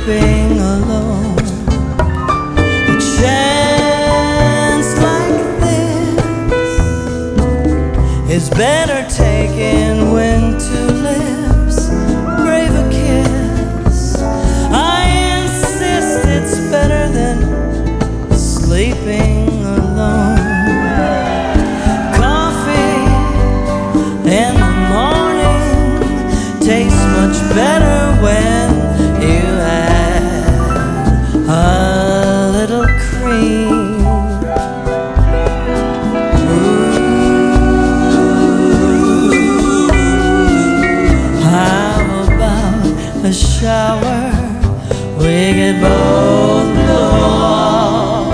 sleeping alone. A chance like this is better taken when two lips brave a kiss. I insist it's better than sleeping alone. Coffee in the morning tastes much better when you add a little cream. How about a shower? We get both along.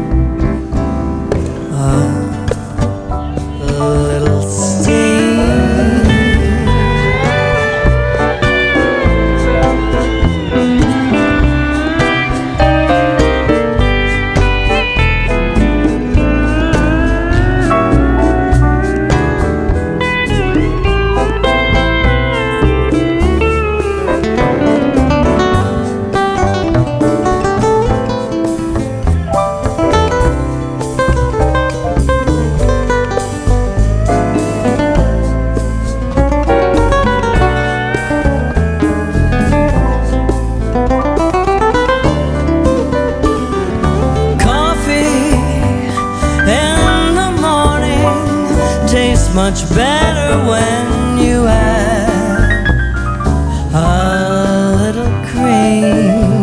A little steam. Tastes much better when you add a little cream.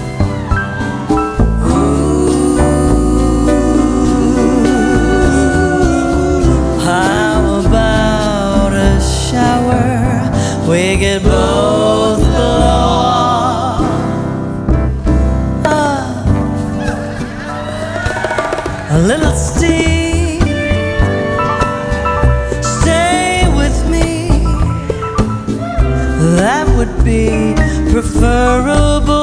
Ooh, how about a shower? We get both along. A little steam. That would be preferable.